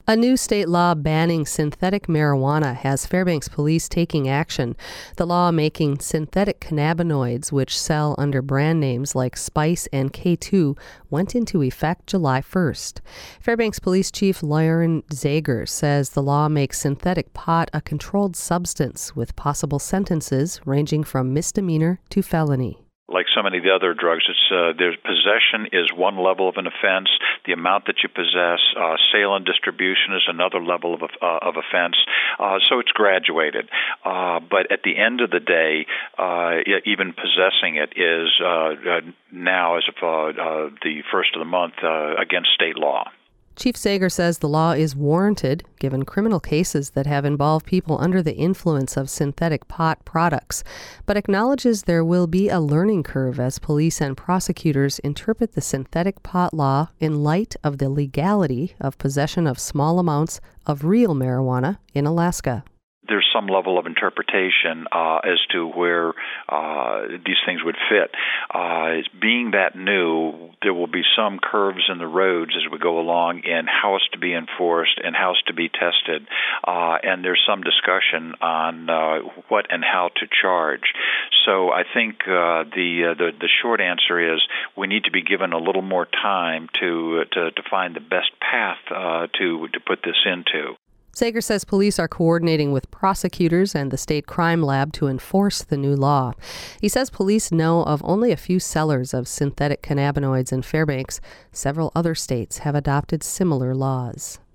A new state law banning synthetic marijuana has Fairbanks police taking action. The law making synthetic cannabinoids, which sell under brand names like Spice and K2, went into effect July 1st. Fairbanks Police Chief Lauren Zager says the law makes synthetic pot a controlled substance with possible sentences ranging from misdemeanor to felony. Like so many of the other drugs, there's possession is one level of an offense. The amount that you possess, sale and distribution is another level of offense. So it's graduated. But at the end of the day, even possessing it is now, as of the first of the month, against state law. Chief Zager says the law is warranted given criminal cases that have involved people under the influence of synthetic pot products, but acknowledges there will be a learning curve as police and prosecutors interpret the synthetic pot law in light of the legality of possession of small amounts of real marijuana in Alaska. There's some level of interpretation as to where these things would fit. Being that new, there will be some curves in the roads as we go along in how it's to be enforced and how it's to be tested. And there's some discussion on what and how to charge. So I think the short answer is we need to be given a little more time to find the best path to put this into. Zager says police are coordinating with prosecutors and the state crime lab to enforce the new law. He says police know of only a few sellers of synthetic cannabinoids in Fairbanks. Several other states have adopted similar laws.